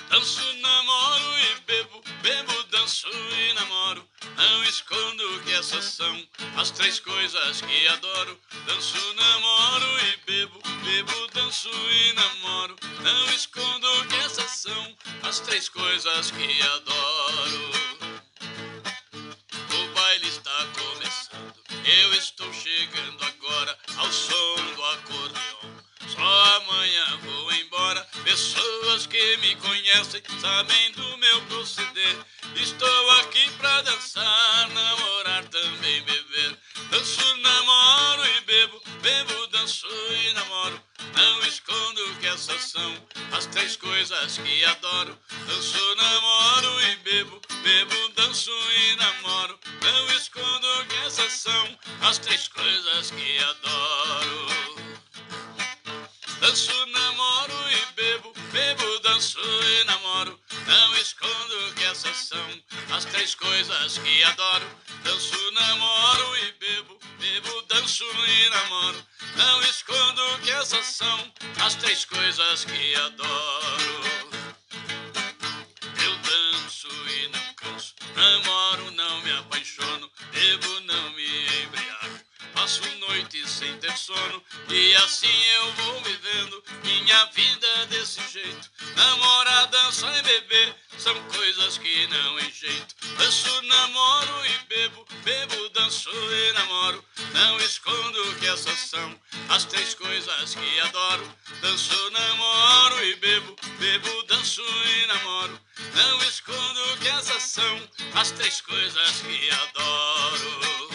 Danço, namoro e bebo, bebo, danço e namoro. Não escondo que essas são as três coisas que adoro. Danço, namoro e bebo, bebo, danço e namoro. Não escondo que essas são as três coisas que adoro. O baile está começando, eu estou chegando agora ao som do acordeão. Só amanhã vou embora. Pessoas que me conhecem sabem do meu proceder. Estou aqui pra dançar, namorar, também beber. Danço, namoro e bebo, bebo, danço e namoro. Não escondo que essas são as três coisas que adoro. Danço, namoro e bebo, bebo, danço e namoro. Não escondo que essas são as três coisas que adoro. Danço, namoro e bebo, bebo, danço e namoro. Não escondo que essas são as três coisas que adoro. Danço, namoro e bebo, bebo, danço e namoro. Não escondo que essas são as três coisas que adoro. Eu danço e não canso, namoro, não me apaixono, bebo, não me embriago. Passo noites sem ter sono e assim eu vou vivendo minha vida desse jeito. Namorar, dançar e beber são coisas que não enjeito. Danço, namoro e bebo, bebo, danço e namoro. Não escondo que essas são as três coisas que adoro. Danço, namoro e bebo, bebo, danço e namoro. Não escondo que essas são as três coisas que adoro.